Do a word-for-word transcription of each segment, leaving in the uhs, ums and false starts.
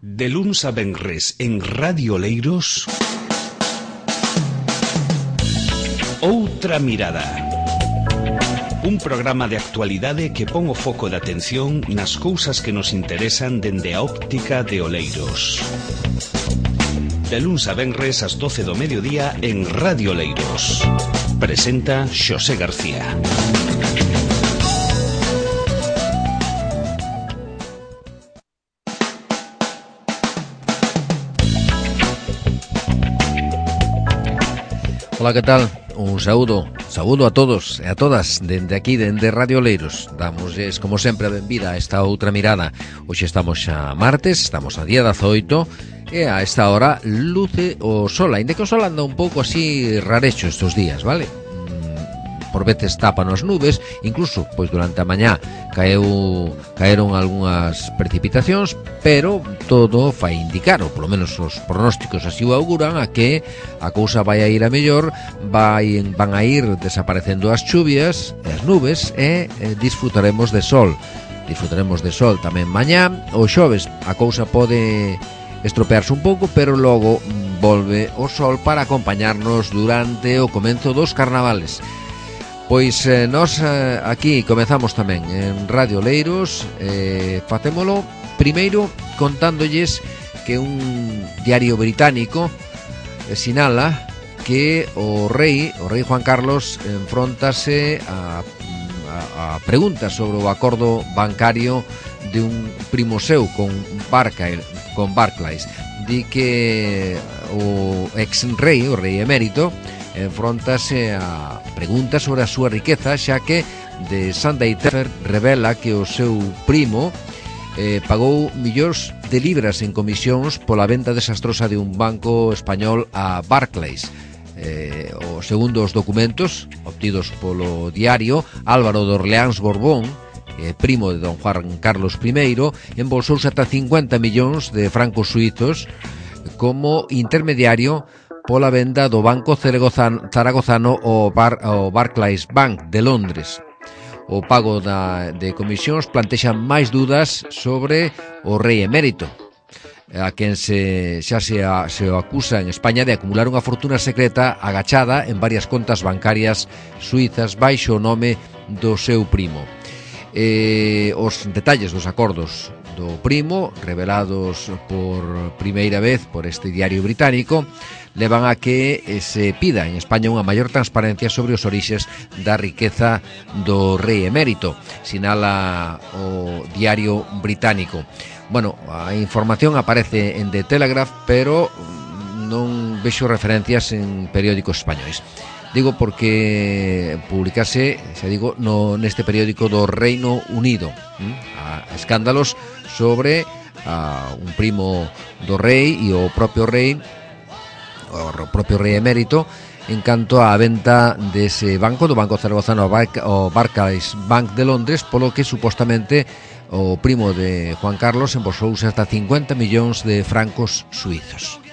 De luns a venres en Radio Oleiros, Outra Mirada. Un programa de actualidade que pon o foco de atención nas cousas que nos interesan dende a óptica de Oleiros. De luns a venres ás doce do mediodía en Radio Oleiros. Presenta Xosé García. Ola, que tal? Un saúdo, saúdo a todos e a todas dende aquí, dende Radio Oleiros. Damosles, como sempre, a benvida a esta outra mirada. Hoxe estamos xa martes, estamos a día dezaoito, e a esta hora luce o sol, ainda que o sol anda un pouco así rarecho estes días, vale? Por veces tapan as nubes, incluso pois durante a mañá caeu, caeron algunhas precipitacións, pero todo fai indicar, ou polo menos os pronósticos así o auguran, a que a cousa vai a ir a mellor, vai, van a ir desaparecendo as chuvias e as nubes e eh, disfrutaremos de sol. Disfrutaremos de sol tamén mañá. O xoves a cousa pode estropearse un pouco, pero logo volve o sol para acompañarnos durante o comenzo dos carnavales. Pois eh, nós eh, aquí comezamos tamén en Radio Oleiros, eh, facémolo primeiro contándolles que un diario británico eh, sinala que o rei, o rei Juan Carlos, enfrontase a, a, a preguntas sobre o acordo bancario de un primo seu con Barclays, con Barclays. Di que o ex-rei, o rei emérito, enfrontase a preguntas sobre a súa riqueza, xa que The Sunday Times revela que o seu primo eh, pagou millóns de libras en comisións pola venta desastrosa de un banco español a Barclays. Eh, o segundo os documentos obtidos polo diario, Álvaro de Orleans Borbón, eh, primo de don Juan Carlos primeiro, embolsouse ata cincuenta millóns de francos suizos como intermediario pola venda do Banco Zaragozano o, Bar, o Barclays Bank de Londres. O pago da, de comisións plantexa máis dudas sobre o rei emérito, a quen se, xa se, a, se o acusa en España de acumular unha fortuna secreta agachada en varias contas bancarias suizas baixo o nome do seu primo. Eh, os detalles dos acordos do primo, revelados por primeira vez por este diario británico, levan a que se pida en España unha maior transparencia sobre os orixes da riqueza do rei emérito, sinala o diario británico. Bueno, a información aparece en The Telegraph, pero non vexo referencias en periódicos españois. Digo porque publicase, xa digo, no, neste periódico do Reino Unido, ¿m? a escándalos sobre a, un primo do rei e o propio rei, o propio rei emérito, en canto á venta dese banco, do Banco Zaragozano o Barclays Bank de Londres, polo que supostamente o primo de Juan Carlos embolsouse hasta cincuenta millóns de francos suizos.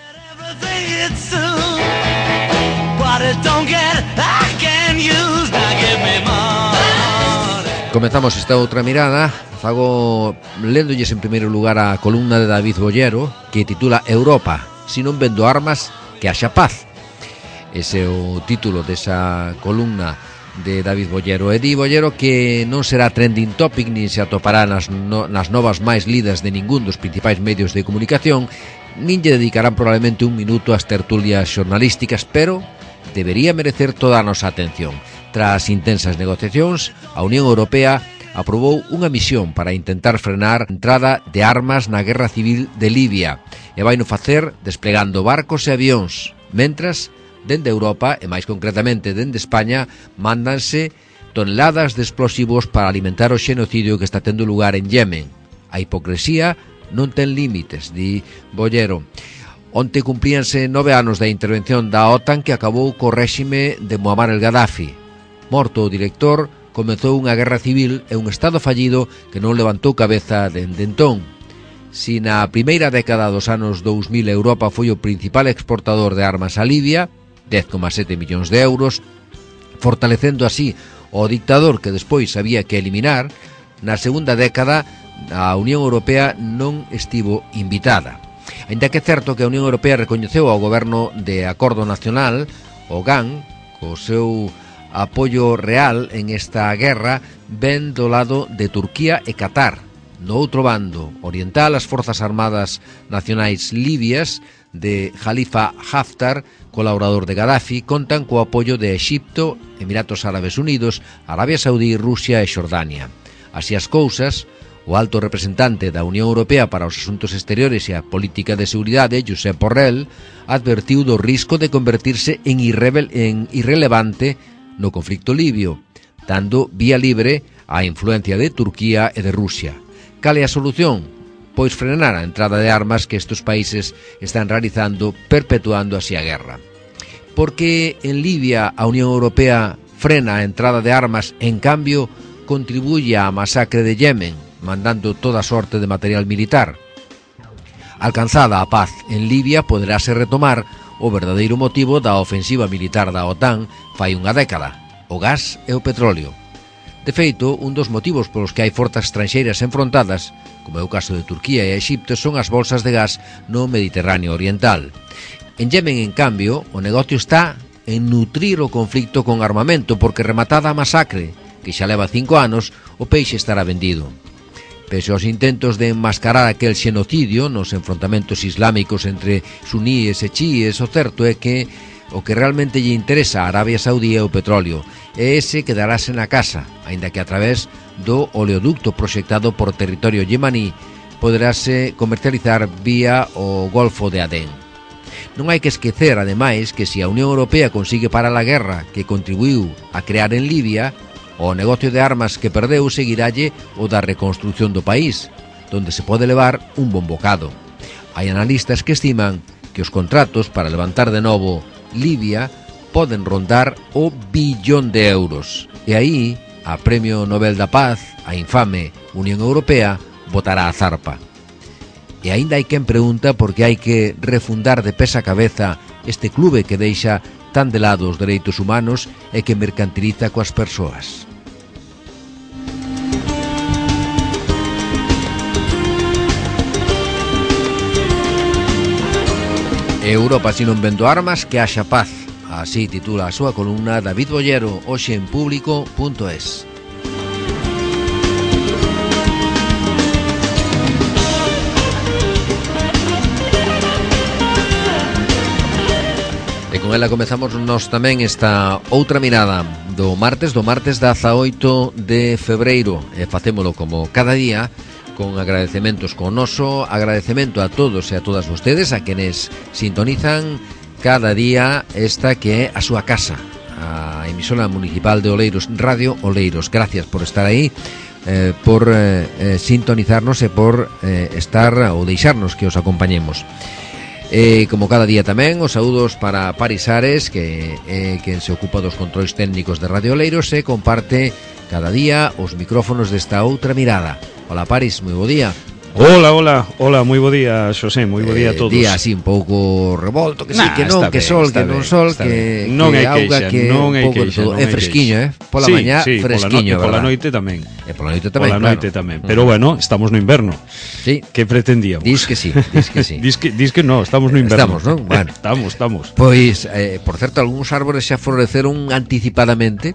Comezamos esta outra mirada, fago léndolles en primeiro lugar a columna de David Bollero, que titula Europa, si non vendo armas, que haxa paz. Ese é o título desa columna de David Bollero. E di Bollero que non será trending topic nin se atopará nas, no, nas novas máis lidas de ningún dos principais medios de comunicación, nin lle dedicarán probablemente un minuto ás tertulias xornalísticas, pero debería merecer toda a nosa atención. Tras intensas negociacións, a Unión Europea aprobou unha misión para intentar frenar a entrada de armas na guerra civil de Libia e vai no facer desplegando barcos e avións, mentras dende Europa, e máis concretamente dende España, mándanse toneladas de explosivos para alimentar o xenocidio que está tendo lugar en Yemen. A hipocresía non ten límites, di Bollero. Onte cumplíanse nove anos da intervención da OTAN que acabou co réxime de Muammar el Gaddafi. Morto o director, comezou unha guerra civil e un estado fallido que non levantou cabeza dende entón. Si na primeira década dos anos dous mil Europa foi o principal exportador de armas a Libia, dez coma sete millóns de euros, fortalecendo así o dictador que despois había que eliminar, na segunda década a Unión Europea non estivo invitada. Ainda que é certo que a Unión Europea recoñeceu ao goberno de Acordo Nacional, o G A N, co seu apoio real en esta guerra, ven do lado de Turquía e Qatar. No outro bando oriental, as Forzas Armadas Nacionais Libias de Khalifa Haftar, colaborador de Gaddafi, contan co apoio de Exipto, Emiratos Árabes Unidos, Arabia Saudí, Rusia e Xordania. Así as cousas, o alto representante da Unión Europea para os Asuntos Exteriores e a Política de Seguridade, Josep Borrell, advertiu do risco de convertirse en, irrevel, en irrelevante no conflicto libio, dando vía libre á influencia de Turquía e de Rusia. Cal é a solución? Pois frenar a entrada de armas que estes países están realizando, perpetuando así a guerra. Porque en Libia a Unión Europea frena a entrada de armas, en cambio contribuye á masacre de Yemen, mandando toda sorte de material militar. Alcanzada a paz en Libia, poderase retomar o verdadeiro motivo da ofensiva militar da OTAN fai unha década, o gas e o petróleo. De feito, un dos motivos polos que hai forzas estranxeiras enfrontadas, como é o caso de Turquía e Exipto, son as bolsas de gas no Mediterráneo Oriental. En Yemen, en cambio, o negocio está en nutrir o conflicto con armamento, porque rematada a masacre, que xa leva cinco anos, o peixe estará vendido. Pese aos intentos de enmascarar aquel xenocidio nos enfrontamentos islámicos entre suníes e chiíes, o certo é que o que realmente lle interesa a Arabia Saudí é o petróleo, e ese quedarase na casa, aínda que a través do oleoducto proxectado por territorio yemaní poderase comercializar vía o Golfo de Adén. Non hai que esquecer, ademais, que se a Unión Europea consigue parar a guerra que contribuiu a crear en Libia, o negocio de armas que perdeu seguiralle o da reconstrucción do país, donde se pode levar un bon bocado. Hai analistas que estiman que os contratos para levantar de novo Libia poden rondar o billón de euros. E aí, a Premio Nobel da Paz, a infame Unión Europea, botará a zarpa. E aínda hai quen pregunta por que hai que refundar de pés a cabeza este clube que deixa tan de lado os dereitos humanos e que mercantiliza coas persoas. Europa si non vendo armas, que haxa paz. Así titula a súa columna David Bollero, hoxe en público punto es. E con ela comezamos nós tamén esta outra mirada do martes, do martes dezaoito de febreiro, e facémolo como cada día, con agradecementos con noso agradecemento a todos e a todas vostedes, a quenes sintonizan cada día esta que é a súa casa, a emisora municipal de Oleiros, Radio Oleiros. Gracias por estar aí, eh, por eh, eh, sintonizarnos e por eh, estar ou deixarnos que os acompañemos. E como cada día tamén, os saúdos para Paris Ares, que é quen se ocupa dos controis técnicos de Radio Oleiros e comparte cada día os micrófonos desta outra mirada. Hola Paris, moi bo día. Hola, hola, hola, moi bo día, Xosé, moi bo día a todos. Eh, día así un pouco revolto, que sí, nah, que non, que ben, sol, que non sol, que, non que hai auga, queixa, que non hai un pouco de queixa, todo. É fresquiño, eh? Pola sí, mañá, sí, fresquiño, pola, no, pola verdad? noite tamén. E pola noite tamén, pola claro. noite tamén, pero bueno, estamos no inverno. Sí. Que pretendíamos? Dis que sí, dis que sí. dis, que, dis que no, estamos no inverno. Estamos, non? Bueno. estamos, estamos. Pois, eh, por certo, algúns árbores xa floreceron anticipadamente,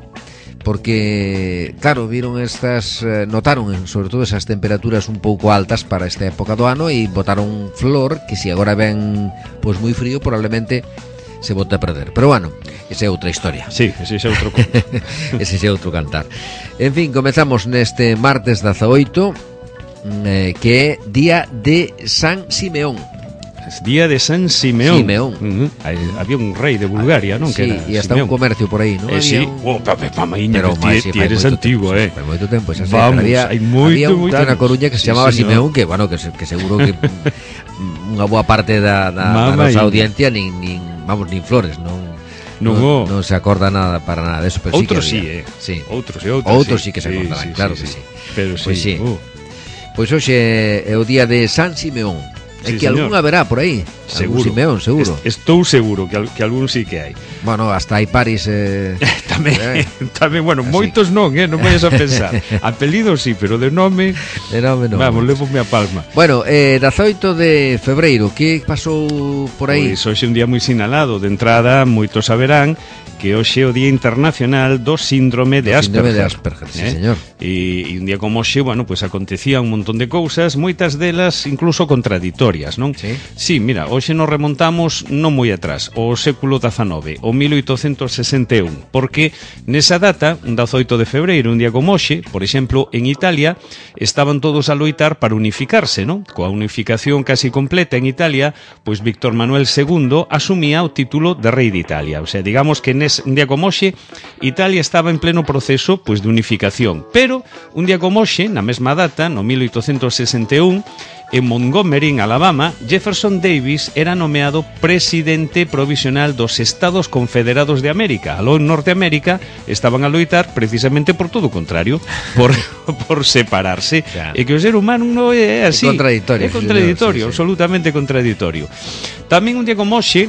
porque, claro, viron estas, eh, notaron sobre todo esas temperaturas un pouco altas para esta época do ano e botaron flor que se agora ven pois moi frío probablemente se bote a perder. Pero bueno, esa é outra historia. Sí, ese é outro conto. Ese é outro cantar. En fin, comezamos neste martes dezaoito, eh, que é día de San Simeón. Día de San Simeón. Simeón. Uh-huh. Había un rei de Bulgaria, non? Sí, que era e hasta Simeón. Un comercio por aí, non? Eh, sí, un... oh, pa, pa, maíña, pero ti, ti eres antigo, eh. Fai moito tempo, xa sei, Vamos, había, hai moito, había un moito tío na anos. Coruña que se Sí, chamaba señor. Simeón, que, bueno, que, se, que seguro que unha boa parte da, da, da nosa audiencia nin, nin, vamos, nin flores, non, non, non, non se acorda nada para nada de eso, pero outros sí, sí, eh. Sí. Outros e outros. Outros sí, sí que se sí, acordarán, sí, claro sí, que sí. sí. Pero Pois sí. sí. Uh. Pois hoxe é o día de San Simeón. É sí, que señor. algún haberá por aí. Seguro. Algún Simeón, seguro. Est estou seguro que, al que algún sí que hai. Bueno, hasta hai paris eh... tamén, eh. tamén, bueno, Así. moitos non, eh, non vayas a pensar. Apelido sí, pero de nome, De nome non. vamos, levome a palma. Bueno, eh, dezaoito de febreiro, que pasou por aí? Pois hoxe é un día moi sinalado. De entrada, moitos saberán que hoxe é o Día Internacional do Síndrome de Do Asperger. síndrome de Asperger, sí, señor. E, e un día como hoxe, bueno, pues acontecía un montón de cousas, moitas delas incluso contraditorias, non? Sí. Sí, mira, hoxe nos remontamos non moi atrás, ao século dezanove, o mil oitocentos sesenta e un, porque nesa data, un dezaoito de febreiro, un día como hoxe, por exemplo, en Italia, estaban todos a loitar para unificarse, non? Coa unificación casi completa en Italia, pois Víctor Manuel segundo asumía o título de rei de Italia. O sea, digamos que nes un día como hoxe, Italia estaba en pleno proceso pois de unificación. Pero, un día como hoxe, na mesma data, no mil oitocentos sesenta e un, en Montgomery, en Alabama, Jefferson Davis era nomeado presidente provisional dos Estados Confederados de América. Aló en Norteamérica estaban a loitar precisamente por todo o contrario, por, por separarse. Ya. E que o ser humano non é así. É contradictorio, É contradictorio, sí, sí. absolutamente contradictorio. Tamén un día como hoxe,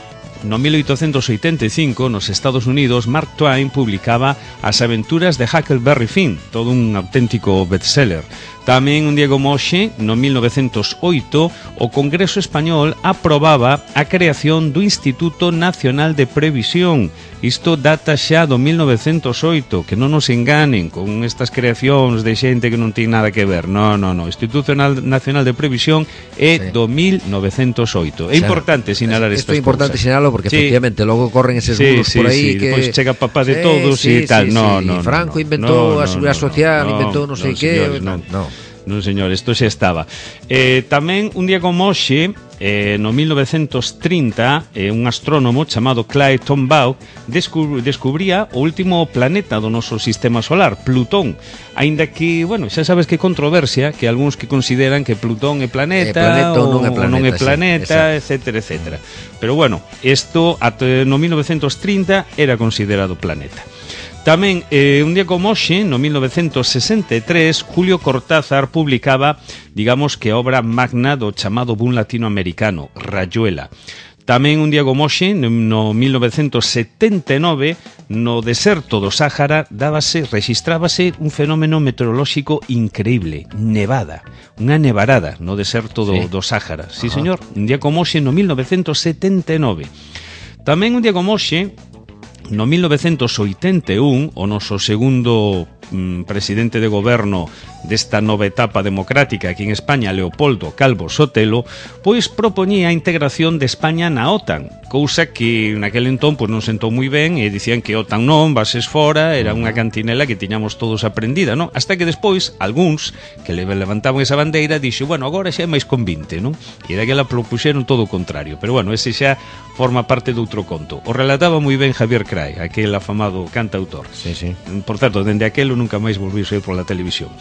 no mil oitocentos oitenta e cinco, nos Estados Unidos, Mark Twain publicaba As aventuras de Huckleberry Finn, todo un auténtico bestseller. Tamén un día como hoxe, no mil novecentos oito, o Congreso Español aprobaba a creación do Instituto Nacional de Previsión. Isto data xa do mil novecentos oito, que non nos enganen con estas creacións de xente que non ten nada que ver. No, no, no. Instituto Nacional de Previsión é Sí. do mil novecentos oito. É importante sinalar Isto estas é importante cousas. sinalo porque Sí. efectivamente logo corren eses Sí, bulos sí, por aí sí. que Despois chega papá de Sí, todos sí, e tal. sí, No, sí. no, no, Franco no. inventou No, a no, Seguridade no, Social, no, inventou non sei no, que. señores, non. No. Non, señor, isto xa estaba. Eh, tamén, un día como hoxe, eh, no mil novecentos trinta, eh, un astrónomo chamado Clyde Tombaugh descub descubría o último planeta do noso sistema solar, Plutón. Aínda que, bueno, xa sabes que controversia, que algúns que consideran que Plutón é planeta, É planeta ou non é ou planeta, non é sí, planeta, etcétera, etcétera. Pero bueno, isto ate, no mil novecentos trinta era considerado planeta. Tamén, eh, un día como hoxe, no mil novecentos sesenta e tres, Julio Cortázar publicaba, digamos que a obra magna do chamado boom latinoamericano, Rayuela. Tamén un día como hoxe, no mil novecentos setenta e nove, no deserto do Sáhara dábase, registrábase un fenómeno meteorolóxico increíble, nevada, unha nevarada no deserto do, Sí. do Sáhara. Sí, Ajá. señor, un día como hoxe, no mil novecentos setenta e nove. Tamén un día como hoxe, no mil novecentos oitenta e un, o noso segundo mm, presidente de goberno desta nova etapa democrática aquí en España, Leopoldo Calvo Sotelo, pois propoñía a integración de España na OTAN, cousa que naquel entón pois non sentou moi ben e dicían que OTAN non, bases fora, era unha cantinela que tiñamos todos aprendida, non? Hasta que despois, algúns que le levantaban esa bandeira, dixo, bueno, agora xa é máis convinte, non? E daquela propuxeron todo o contrario, pero bueno, ese xa forma parte de outro conto. O relataba moi ben Javier Cray, aquel afamado cantautor. Sí, sí. Por certo, dende aquelo nunca máis volví a ir pola televisión.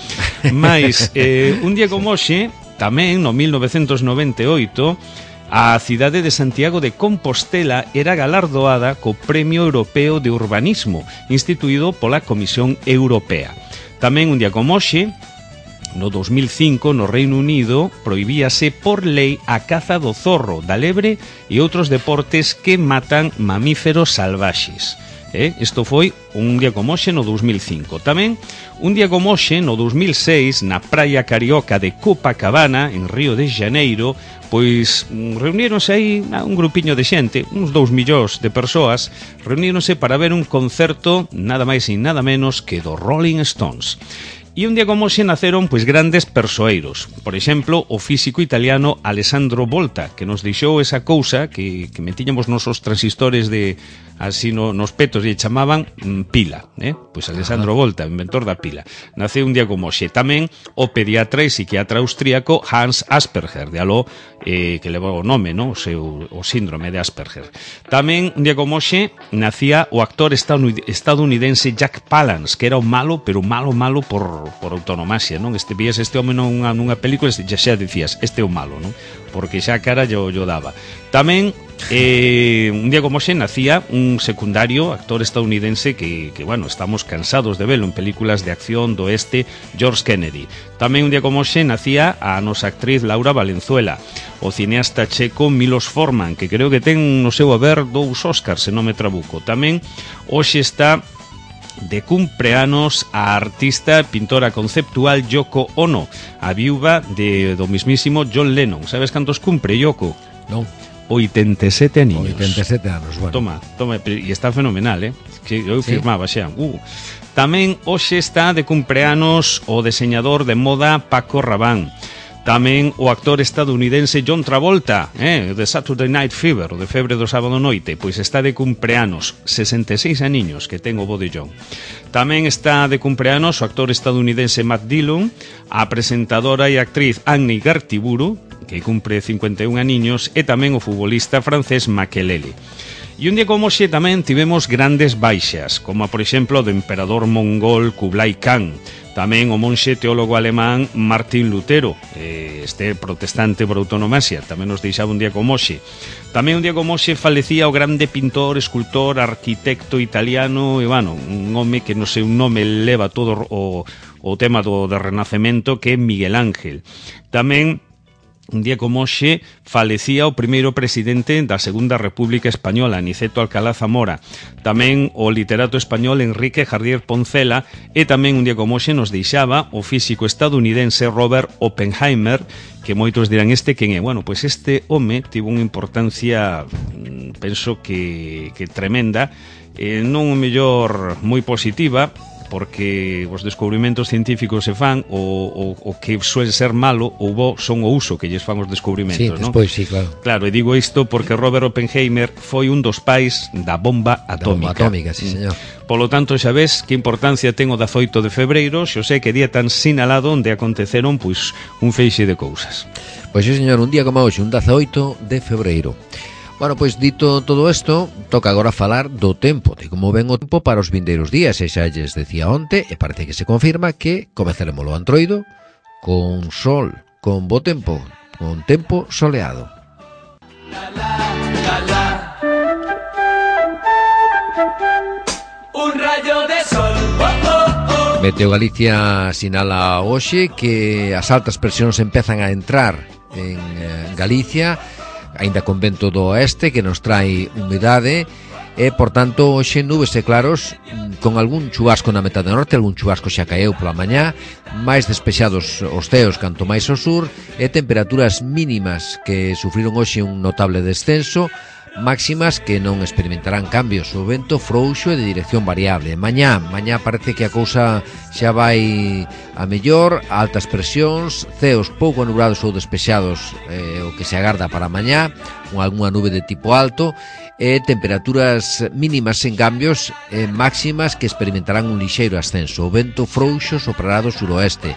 Mais, eh, un día como hoxe, tamén no mil novecentos noventa e oito, a cidade de Santiago de Compostela era galardoada co Premio Europeo de Urbanismo, instituído pola Comisión Europea. Tamén un día como hoxe, no dos mil cinco, no Reino Unido, prohibíase por lei a caza do zorro, da lebre e outros deportes que matan mamíferos salvaxes. Eh? Isto foi un día como hoxe no dos mil cinco. Tamén, un día como hoxe no dos mil seis, na praia carioca de Copacabana, en Río de Janeiro, pois reuníronse aí un grupiño de xente, uns dous millóns de persoas, reuníronse para ver un concerto nada máis e nada menos que do Rolling Stones. E un día como hoxe naceron pois grandes persoeiros. Por exemplo, o físico italiano Alessandro Volta, que nos deixou esa cousa que, que metiñamos nosos transistores de así no, nos petos e chamaban mm, pila, eh? Pois Alessandro Volta, inventor da pila. Naceu un día como hoxe. Tamén o pediatra e psiquiatra austríaco Hans Asperger, de aló eh, que levou o nome, no? O seu o síndrome de Asperger. Tamén un día como hoxe nacía o actor estadounidense Jack Palance, que era o malo, pero malo malo por por autonomasia, non? Este vías este home nunha, nunha película e xa dicías, este é o malo, non? Porque xa a cara yo, yo daba. Tamén Eh, un día como hoxe nacía un secundario actor estadounidense que, que, bueno, estamos cansados de verlo en películas de acción do oeste, George Kennedy. Tamén un día como hoxe nacía a nosa actriz Laura Valenzuela, o cineasta checo Milos Forman, que creo que ten no seu haber dous Óscars, se non me trabuco. Tamén hoxe está de cumpleanos a artista pintora conceptual Yoko Ono, a viúva de, do mismísimo John Lennon. Sabes cantos cumpre Yoko? Non. oitenta e sete aninhos. oitenta e sete anos, bueno. Toma, toma, e está fenomenal, eh? Que eu Sí. firmaba xa. Uh. Tamén hoxe está de cumpleanos o deseñador de moda Paco Rabanne. Tamén o actor estadounidense John Travolta, eh, de Saturday Night Fever, o de Febre do Sábado Noite, pois está de cumpleanos, sesenta e seis aniños que ten o bodellón. Tamén está de cumpleanos o actor estadounidense Matt Dillon, a presentadora e actriz Annie Gartiburu, que cumpre cincuenta e un aniños, e tamén o futbolista francés Makelele. E un día como hoxe tamén tivemos grandes baixas, como por exemplo o do emperador mongol Kublai Khan, tamén o monxe teólogo alemán Martín Lutero, eh, este protestante por autonomasia, tamén nos deixaba un día como hoxe. Tamén un día como hoxe falecía o grande pintor, escultor, arquitecto italiano, e bueno, un home que non sei un nome leva todo o, o tema do, do Renacemento, que é Miguel Ángel. Tamén un día como hoxe falecía o primeiro presidente da Segunda República Española, Aniceto Alcalá Zamora. Tamén o literato español Enrique Jardier Poncela, e tamén un día como hoxe nos deixaba o físico estadounidense Robert Oppenheimer, que moitos dirán este quen é. Bueno, pois este home tivo unha importancia, penso que, que tremenda, eh, non o mellor moi positiva, porque os descubrimentos científicos se fan o, o, o que suele ser malo ou bo son o uso que lles fan os descubrimentos, sí, non? Despois, sí, claro. Claro, e digo isto porque Robert Oppenheimer foi un dos pais da bomba atómica. Da bomba atómica, sí, señor. Polo tanto, xa ves que importancia ten o dezaoito de febreiro, xo sei que día tan sinalado onde aconteceron pois un feixe de cousas. Pois sí, señor, un día como hoxe, un dezaoito de febreiro. Bueno, pois dito todo isto, toca agora falar do tempo, de como ven o tempo para os vindeiros días, e xa lles decía onte, e parece que se confirma que comezaremos o antroido con sol, con bo tempo, con tempo soleado. La, la, la, la. Un rayo de sol. Oh, oh, oh. Meteo Galicia sinala hoxe que as altas presións empezan a entrar en eh, Galicia, aínda con vento do oeste que nos trae humedade, e, por tanto, hoxe nubes e claros con algún chubasco na metade norte, algún chubasco xa caeu pola mañá, máis despexados os ceos canto máis ao sur, e temperaturas mínimas que sufriron hoxe un notable descenso, máximas que non experimentarán cambios, o vento frouxo e de dirección variable. Mañá, mañá parece que a cousa xa vai a mellor, altas presións, ceos pouco nublados ou despexados, eh, o que se agarda para mañá, con algunha nube de tipo alto, e temperaturas mínimas sen cambios, e máximas que experimentarán un lixeiro ascenso. O vento frouxo soprará do suroeste.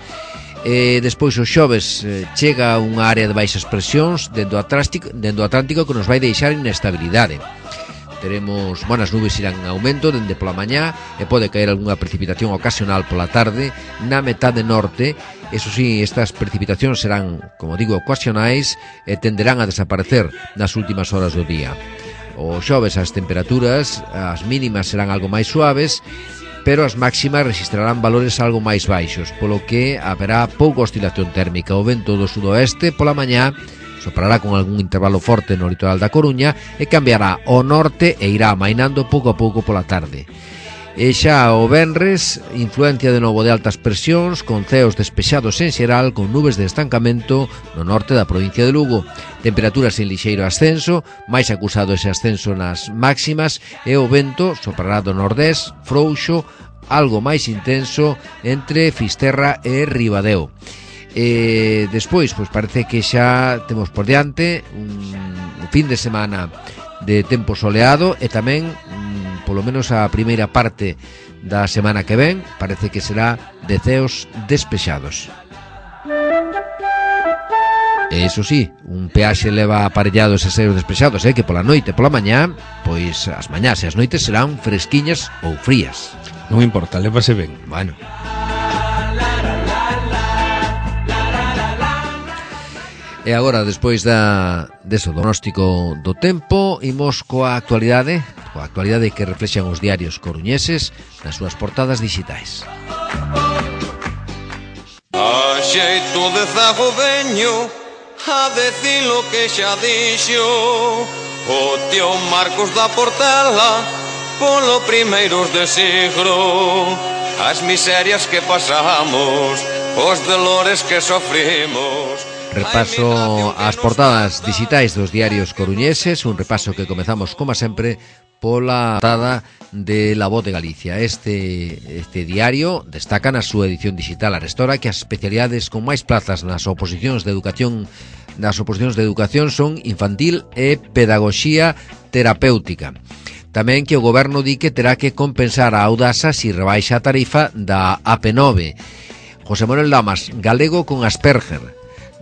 E despois o xoves eh, chega unha área de baixas presións dentro do Atlántico, dentro do Atlántico que nos vai deixar inestabilidade. Teremos, buenas nubes irán en aumento dende pola mañá e pode caer algunha precipitación ocasional pola tarde na metade norte. Eso sí, estas precipitacións serán, como digo, ocasionais e tenderán a desaparecer nas últimas horas do día. O xoves as temperaturas, as mínimas serán algo máis suaves, pero as máximas registrarán valores algo máis baixos, polo que haberá pouca oscilación térmica. O vento do sudoeste pola mañá soprará con algún intervalo forte no litoral da Coruña e cambiará ao norte e irá amainando pouco a pouco pola tarde. E xa o venres, influencia de novo de altas presións, con ceos despexados en xeral, con nubes de estancamento no norte da provincia de Lugo. Temperaturas en lixeiro ascenso, máis acusado ese ascenso nas máximas, e o vento soprará do nordés, frouxo, algo máis intenso entre Fisterra e Ribadeo. E despois, pois parece que xa temos por diante un fin de semana de tempo soleado, e tamén polo menos a primeira parte da semana que ven parece que será de ceos despexados. E iso sí, un peaxe leva aparellado eses ceos despexados, eh, que pola noite e pola mañá, pois as mañás e as noites serán fresquiñas ou frías. Non importa, lévase ben. Bueno. E agora, despois da deso diagnóstico do tempo, imos coa actualidade, coa actualidade que reflexan os diarios coruñeses nas súas portadas digitais. A xeito de zago veño a decir lo que xa dixo o tío Marcos da Portela polo primeiros de siglo, as miserias que pasamos, os dolores que sofrimos. Repaso ás portadas digitais dos diarios coruñeses, un repaso que comezamos, como sempre, pola portada de La Voz de Galicia. Este, este diario destaca na súa edición digital arestora que as especialidades con máis plazas nas oposicións de educación nas oposicións de educación son infantil e pedagogía terapéutica. Tamén que o goberno di que terá que compensar a Audasa si rebaixa a tarifa da A P nove. José Manuel Lamas, galego con Asperger.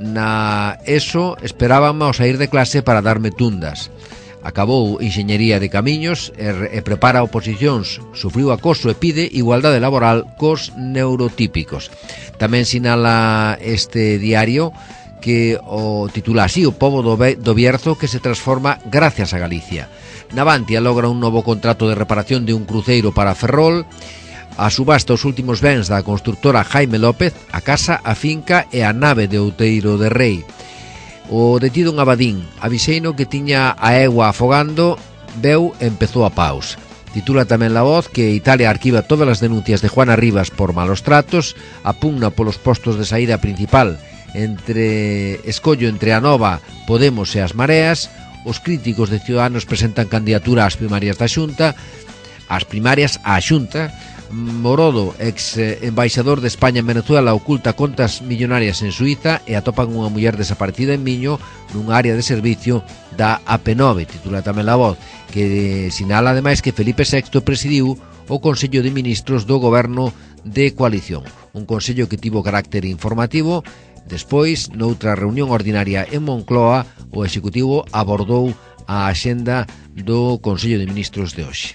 Na ESO esperábame ao sair de clase para darme tundas. Acabou Enxeñería de Camiños e, e prepara oposicións. Sufriu acoso e pide igualdade laboral cos neurotípicos. Tamén sinala este diario que o titula así: o pobo do, Be- do Bierzo que se transforma gracias a Galicia. Navantia logra un novo contrato de reparación de un cruceiro para Ferrol. A subasta os últimos bens da constructora Jaime López, a casa, a finca e a nave de Outeiro de Rei. O detido en Abadín, aviseino que tiña a egua afogando, veu e empezou a paus. Titula tamén La Voz que Italia arquiva todas as denuncias de Juana Rivas por malos tratos, apugna polos postos de saída principal entre escollo entre a Nova, Podemos e as Mareas. Os críticos de Ciudadanos presentan candidatura ás primarias da Xunta, ás primarias á Xunta. Morodo, ex embaixador de España en Venezuela, oculta contas millonarias en Suiza e atopan unha muller desaparecida en Miño nunha área de servicio da A P nove. Titula tamén La Voz que sinala ademais que Felipe sexto presidiu o Consello de Ministros do Goberno de Coalición, un consello que tivo carácter informativo. Despois, noutra reunión ordinaria en Moncloa, o Executivo abordou a axenda do Consello de Ministros de hoxe.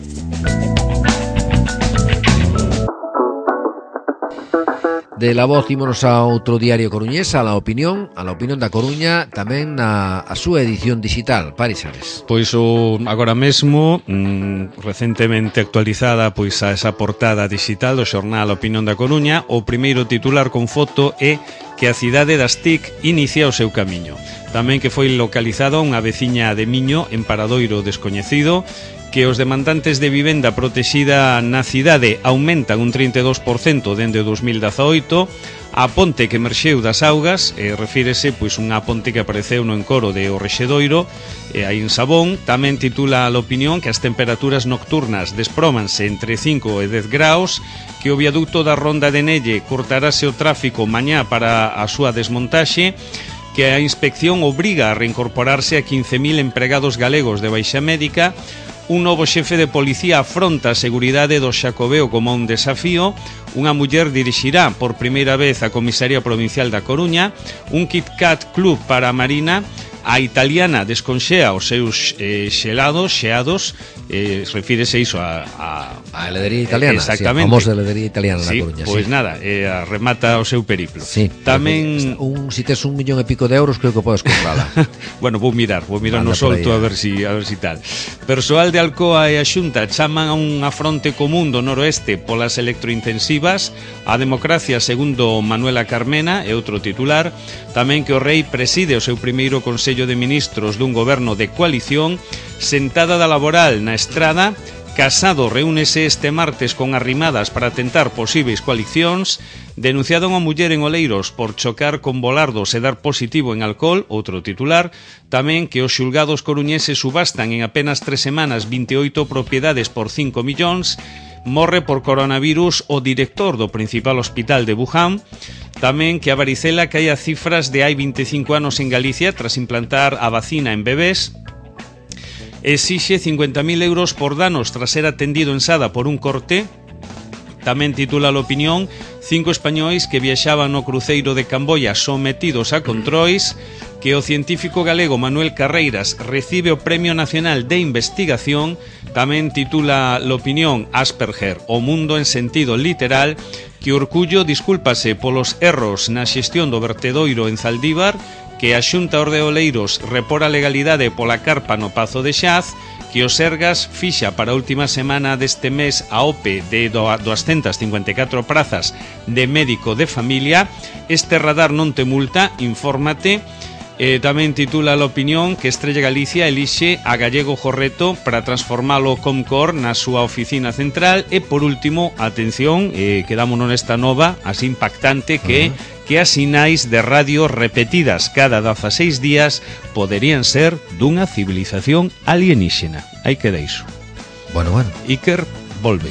De La Voz ímonos a outro diario coruñés, a La Opinión, a La Opinión da Coruña, tamén na a súa edición digital. Paris. Pois o agora mesmo, mm, recentemente actualizada pois a esa portada digital do xornal A Opinión da Coruña, o primeiro titular con foto é que a cidade das T I C inicia o seu camiño. Tamén que foi localizada unha veciña de Miño en paradoiro descoñecido, que os demandantes de vivenda protexida na cidade aumentan un trinta e dous por cento dende o dos mil dezaoito, a ponte que emerxeu das augas, e refírese pois unha ponte que apareceu no encoro de O Rexedoiro, e aí en Sabón. Tamén titula a Opinión que as temperaturas nocturnas desprómanse entre cinco e dez graus, que o viaducto da Ronda de Nelle cortarase o tráfico mañá para a súa desmontaxe, que a inspección obriga a reincorporarse a quince mil empregados galegos de baixa médica. Un novo xefe de policía afronta a seguridade do Xacobeo como un desafío. Unha muller dirixirá por primeira vez a Comisaría Provincial da Coruña. Un Kit Kat Club para a Marina. A italiana desconxea os seus eh, xelados, xeados, eh, refírese iso a, a, a heladería italiana, exactamente. Sí, a famosa heladería italiana na sí, Coruña. Pois sí. nada, eh, remata o seu periplo. Sí, tamén un, si tes un millón e pico de euros creo que podes comprala. Bueno, vou mirar, vou mirar Manda no solto a ver si a ver si tal. Persoal de Alcoa e a Xunta chaman a unha fronte común do noroeste polas electrointensivas. A democracia segundo Manuela Carmena é outro titular. Tamén que o rei preside o seu primeiro Consello de Ministros dun goberno de coalición. Sentada da laboral na Estrada. Casado reúnese este martes con Arrimadas para tentar posíveis coalicións. Denunciado unha muller en Oleiros por chocar con volardos e dar positivo en alcohol, outro titular. Tamén que os xulgados coruñeses subastan en apenas tres semanas vinte e oito propiedades por cinco millóns. Morre por coronavirus o director do principal hospital de Wuhan. Tamén que a varicela cae a cifras de hai veinticinco anos en Galicia tras implantar a vacina en bebés. Exixe cincuenta mil euros por danos tras ser atendido en Sada por un corte. Tamén titula a Opinión cinco españois que viaxaban no cruceiro de Camboya sometidos a controis. Que o científico galego Manuel Carreiras recibe o Premio Nacional de Investigación. Tamén titula a Opinión Asperger, o mundo en sentido literal. Que Orcullo discúlpase polos erros na xestión do vertedoiro en Zaldívar. que a Xunta Orde Oleiros repora a legalidade pola carpa no Pazo de Xaz, que o Sergas fixa para a última semana deste mes a O P E de doscientas cincuenta y catro prazas de médico de familia. Este radar non te multa, infórmate. Eh, tamén titula a opinión que Estrella Galicia elixe a Gallego Jorreto para transformalo Comcor na súa oficina central. E por último, atención, eh, quedámonos nesta nova así impactante que uh-huh. que as sinais de radio repetidas cada dezaseis días poderían ser dunha civilización alienígena. Aí que deixo. Bueno, bueno. Iker volve.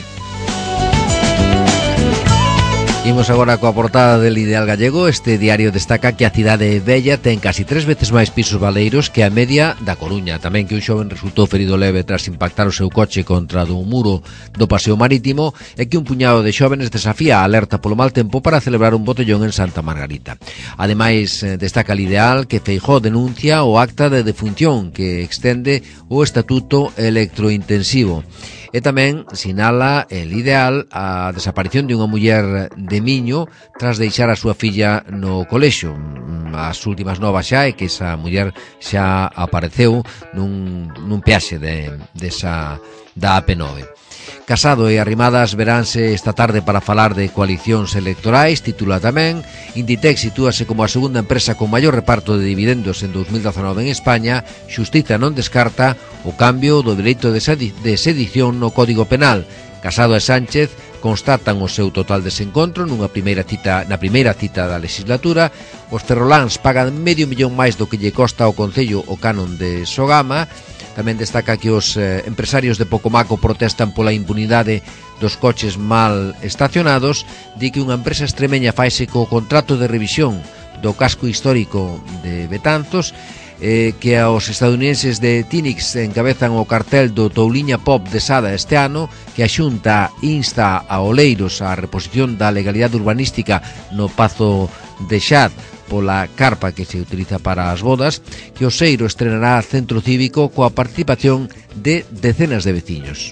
Imos agora coa portada del Ideal Gallego. Este diario destaca que a cidade vella ten casi tres veces máis pisos baleiros que a media da Coruña. Tamén que un xoven resultou ferido leve tras impactar o seu coche contra dun muro do paseo marítimo e que un puñado de xóvenes desafía a alerta polo mal tempo para celebrar un botellón en Santa Margarita. Ademais, destaca el Ideal que Feijóo denuncia o acta de defunción que extende o estatuto electrointensivo. E tamén sinala el Ideal a desaparición de unha muller de Miño tras deixar a súa filla no colexo. As últimas novas xa é que esa muller xa apareceu nun, nun peaxe de, de esa, da A P nove. Casado e Arrimadas veránse esta tarde para falar de coalicións electorais, titula tamén. Inditex sitúase como a segunda empresa con maior reparto de dividendos en dos mil dezanove en España. Xustiza non descarta o cambio do dereito de sedición no Código Penal. Casado e Sánchez constatan o seu total desencontro nunha primeira cita, na primeira cita da legislatura. Os ferroláns pagan medio millón máis do que lle costa ao Concello o canon de Sogama. Tamén destaca que os eh, empresarios de Pocomaco protestan pola impunidade dos coches mal estacionados. Di que unha empresa extremeña faise co contrato de revisión do casco histórico de Betanzos, eh, que aos estadounidenses de Tinix encabezan o cartel do Touliña Pop de Sada este ano, que a Xunta insta a Oleiros a reposición da legalidade urbanística no Pazo de Xaz pola carpa que se utiliza para as bodas, que o Seiro estrenará centro cívico coa participación de decenas de veciños.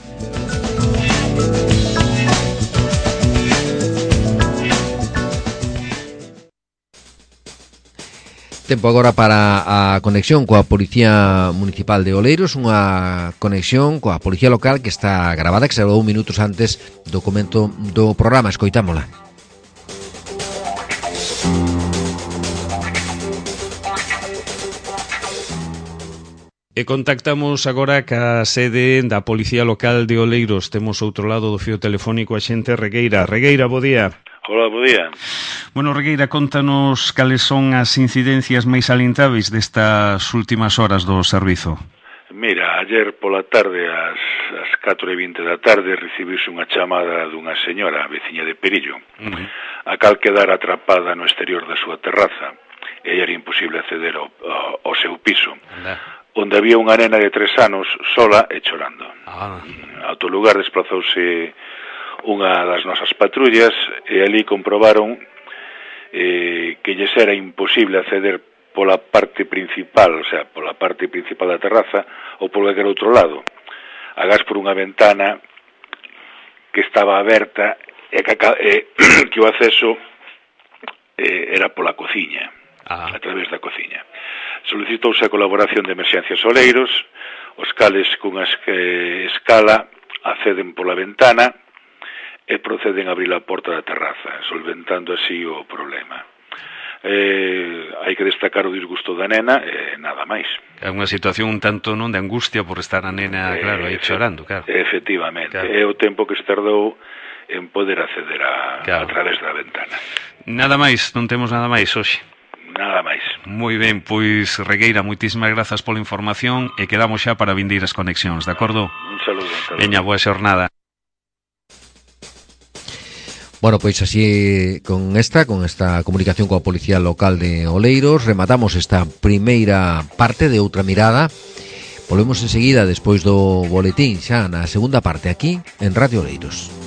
Tempo agora para a conexión coa Policía Municipal de Oleiros, unha conexión coa Policía Local que está gravada, que se grabou minutos antes do comento do programa. Escoitámola. E contactamos agora ca sede da Policía Local de Oleiros. Temos outro lado do fío telefónico a xente Regueira. Regueira, bo día. Hola, bo día. Bueno, Regueira, contanos cales son as incidencias máis salientáveis destas últimas horas do servizo. Mira, ayer pola tarde, ás, ás catro e vinte da tarde, recibiuse unha chamada dunha señora, veciña de Perillo, uh-huh. a cal quedara atrapada no exterior da súa terraza, e era imposible acceder ao, ao, ao seu piso. Anda. Onde había unha nena de tres anos sola e chorando. Ah. A outro lugar desplazouse unha das nosas patrullas e ali comprobaron eh, que lles era imposible acceder pola parte principal, o sea, pola parte principal da terraza ou por calquer outro lado. Agás por unha ventana que estaba aberta e que, eh, que o acceso eh, era pola cociña, ah. a través da cociña. Solicitouse a colaboración de Emerxencias Oleiros, os cales cunha escala acceden pola ventana e proceden a abrir a porta da terraza, solventando así o problema. Eh, hai que destacar o disgusto da nena e eh, nada máis. É unha situación un tanto non de angustia por estar a nena, claro, aí chorando, claro. Efectivamente, claro. É o tempo que se tardou en poder acceder a, claro. a través da ventana. Nada máis, non temos nada máis hoxe. Nada máis. Moi ben, pois Regueira, moitísimas grazas pola información e quedamos xa para vindeiras conexións, de acordo? Un saludo. saludo. Veña, boa xornada. Bueno, pois así con esta, con esta comunicación coa Policía Local de Oleiros, rematamos esta primeira parte de Outra Mirada. Volvemos enseguida despois do boletín xa na segunda parte aquí en Radio Oleiros.